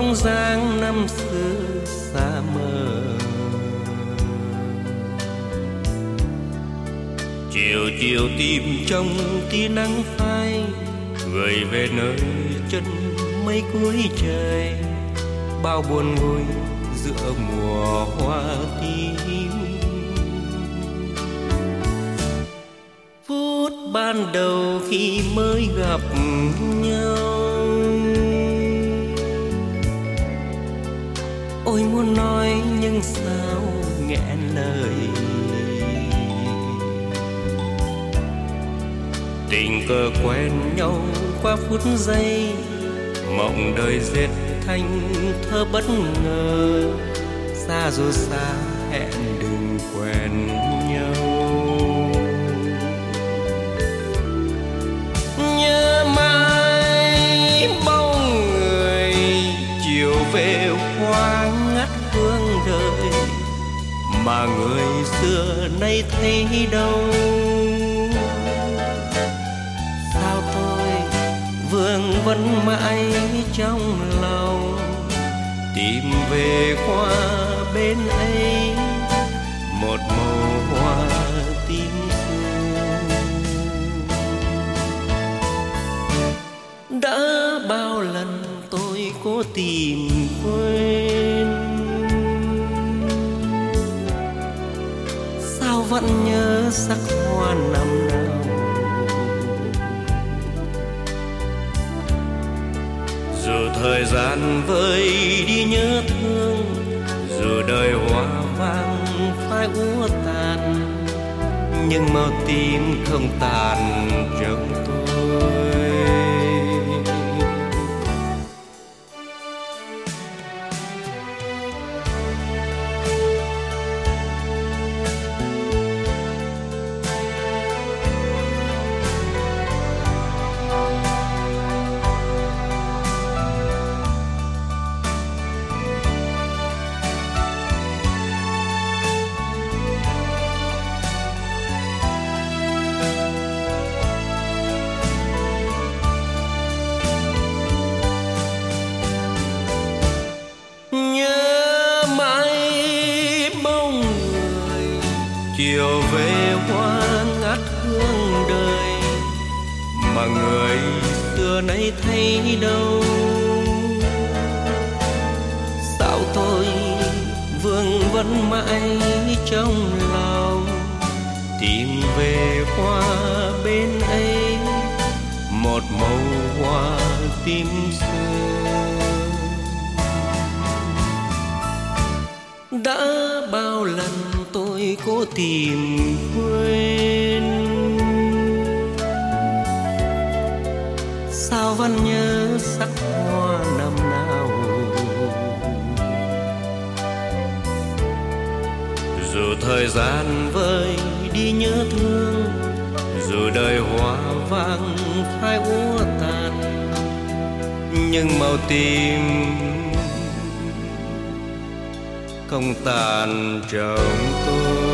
bóng dáng năm xưa xa mờ. Chiều chiều tìm trong tia nắng phai, người về nơi chân mây cuối trời, bao buồn ngồi giữa mùa hoa tím. Phút ban đầu khi mới gặp nhau, ôi muốn nói nhưng sao nghẹn lời. Tình cờ quen nhau qua phút giây, mộng đời dệt thành thơ bất ngờ. Xa dù xa hẹn đừng quen nhau. Nhớ mãi bóng người chiều về hoa ngắt hương đời, mà người xưa nay thấy đâu. Sao tôi vương vấn mãi trong lòng, tìm về qua bên ấy một màu hoa tím xưa. Đã bao lần tôi cố tìm quên, sao vẫn nhớ sắc hoa năm nào. Dù thời gian vơi đi nhớ thương, dù đời hoa vàng phai úa tàn, nhưng màu tím không tàn trong tôi. Chiều về hoa ngát hương đời, mà người xưa nay thấy đâu. Sao tôi vương vấn mãi trong lòng, tìm về hoa bên ấy một màu hoa tím xưa. Đã bao lần tôi cố tìm quên, sao vẫn nhớ sắc hoa năm nào. Dù thời gian vơi đi nhớ thương, dù đời hoa vàng phai úa tàn, nhưng màu tím không tàn trong tôi.